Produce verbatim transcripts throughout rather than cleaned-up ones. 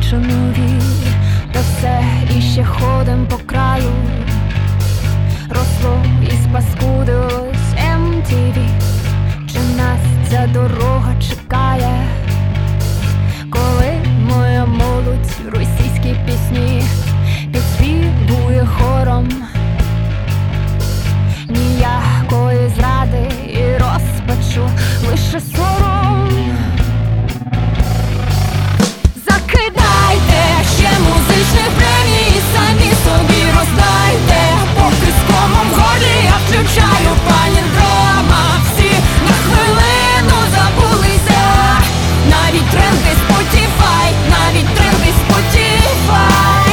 більше нові, та все іще ходим по краю. Росло і спаскудилось ем ті ві. Чи нас ця дорога чекає, коли моя молодь російські пісні підспівує хором? Ніякої зради і розпачу, лише сором. Закидайте ще музичних премій, самі собі роздайте, поки з комом в горлі я включаю паліндрома. Всі на хвилину забулися, навіть тренди Spotify, навіть тренди Spotify.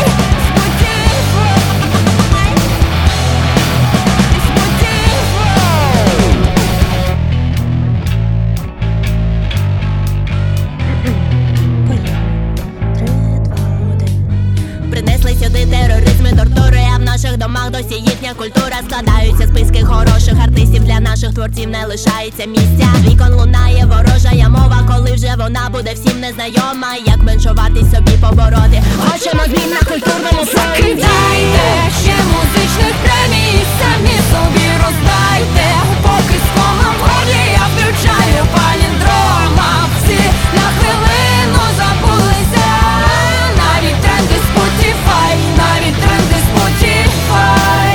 Принесли сюди тероризм і тортури, а в наших домах досі їхня культура. Складаються списки хороших артистів, для наших творців не лишається місця. З вікон лунає ворожая мова, коли вже вона буде всім незнайома. Як меншуватись собі побороти, хочемо змін на культурному фронті. Закидайте ще музичних премій, самі собі роздайте, поки з комом в горлі я включаю паліндрома. Всі на хвилину забулися, навіть тренди Spotify, навіть тренди Spotify.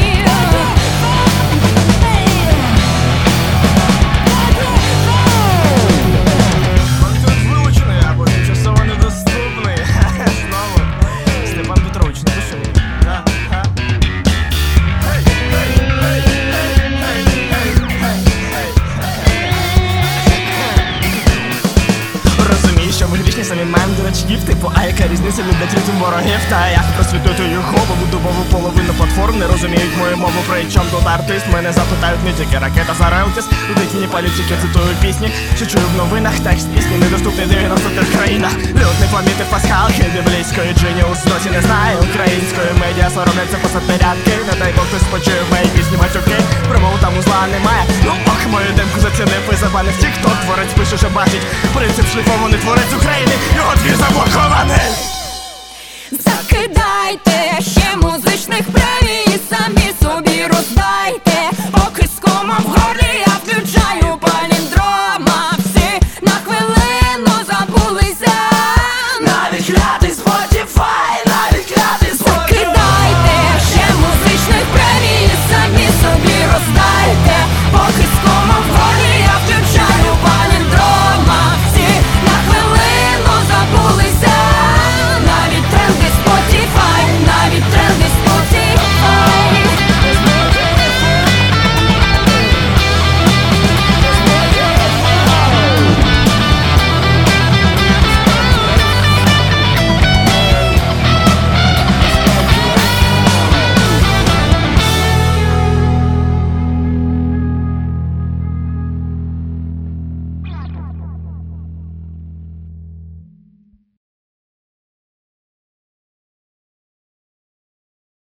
Контент вилучений або тимчасово недоступний. Знову Степан Петрович, не пиши. Розумію, що ми грішні, самі маємо дурачків. Типу, а яка різниця, люблять ритм ворогів? Та як просвітити його, бо добову половину платформ не розуміють мою мову, при чому тут артист. Мене запитають не тільки ракета за реутис. У дитині політики цитую пісні, що чую в новинах. Текст пісні недоступний дев'яносто трьох країнах. Лютний помітив пасхалки біблійської, Дженіус досі не знає української. Медіа соромляться писати рядки, не дай Бог хтось почує в моїй пісні матюки. Промову там узла немає, ну ох, мою демку зацінив і забанив тік-ток. Творець пише, що бачить принцип шліфований творець України, його твір заблокований. Закидайте ще